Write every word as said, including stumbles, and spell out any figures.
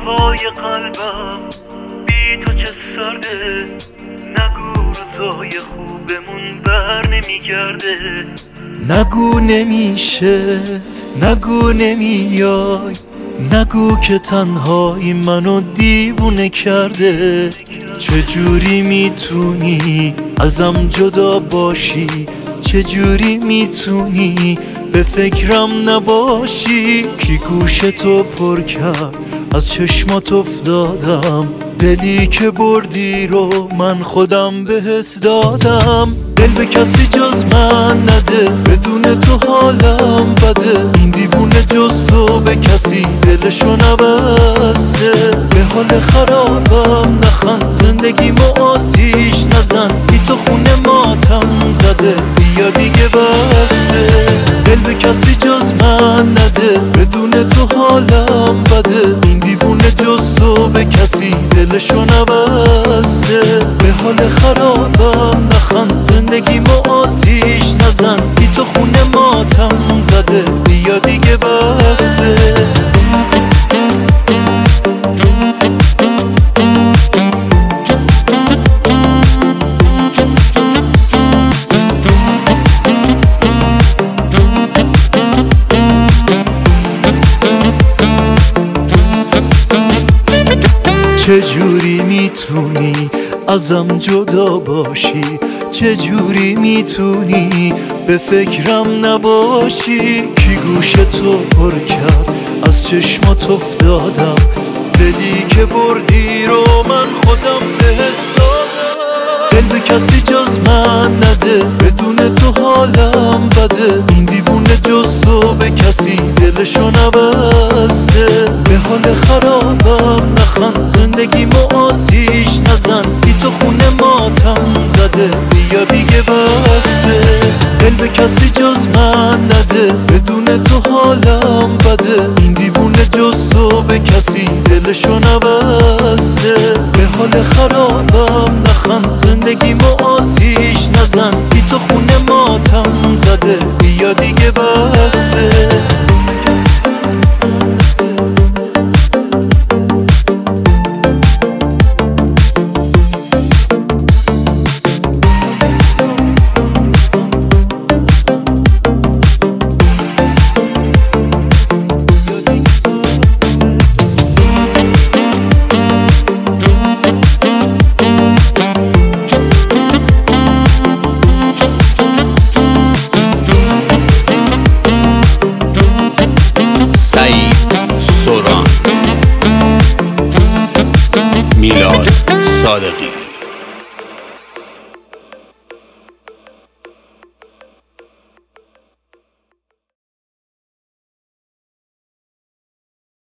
پای قلبم بی تو چه سرده، نگو روزای خوبمون بر نمیگرده. نگو نمیشه، نگو نمیای، نگو که تنهایی منو دیوونه کرده. چجوری میتونی ازم جدا باشی؟ چجوری میتونی به فکرم نباشی؟ کی گوشتو پر کرد از چشمات افتادم، دلی که بردی رو من خودم بهت دادم. دل به کسی جز من نده، بدون تو حالم بده. این دیوونه جز تو به کسی دلشو نبسته. به حال خرابم نخند، زندگیمو آتیش نزن. بی تو خونه ماتم زده، بیا دیگه بسته. دل به کسی جز من نده، بدون تو حالم بده. این دیوونه جز تو به کسی دلشو نبسته. به حال خرابم نخند، زندگیمو آتیش نزن. بی تو خونه ماتم زده، بیا دیگه بسته. چجوری میتونی ازم جدا باشی؟ چجوری میتونی به فکرم نباشی؟ کی گوشتو پر کرد از چشمات افتادم، دلی که بردی رو من خودم بهت دادم. دل به کسی جز من نده، بدون تو حالم بده. این دیوونه جز تو به کسی دلشو نبسته. به حال خرابم نخند، زندگیمو آتیش نزن. بی تو خونه ماتم زده، بیا دیگه بسته. دل به کسی جز من نده، بدون تو حالم بده. این دیوونه جز تو به کسی دلشو نبسته. به حال خرابم نخند، زندگیمو آتیش نزن. بی تو خونه ماتم زده، بیا دیگه بسته. سوران، میلاد صادقی.